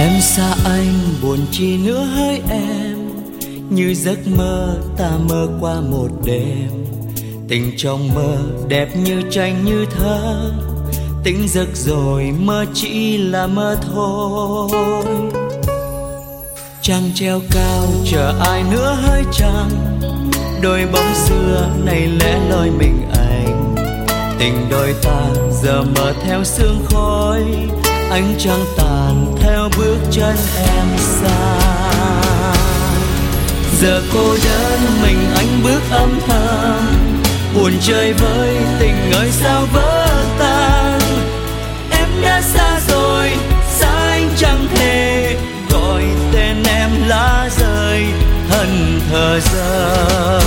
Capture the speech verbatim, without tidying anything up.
Em xa anh buồn chi nữa hỡi em, như giấc mơ ta mơ qua một đêm. Tình trong mơ đẹp như tranh như thơ, tỉnh giấc rồi mơ chỉ là mơ thôi. Trăng treo cao chờ ai nữa hỡi trăng, đôi bóng xưa này lẻ loi mình anh. Tình đôi ta giờ mờ theo sương khói, ánh trăng tàn theo bước chân em xa. Giờ cô đơn mình anh bước âm thầm, buồn chơi với tình ơi sao vỡ tan. Em đã xa rồi, xa anh chẳng thể gọi tên em lá rơi hận thờ giờ.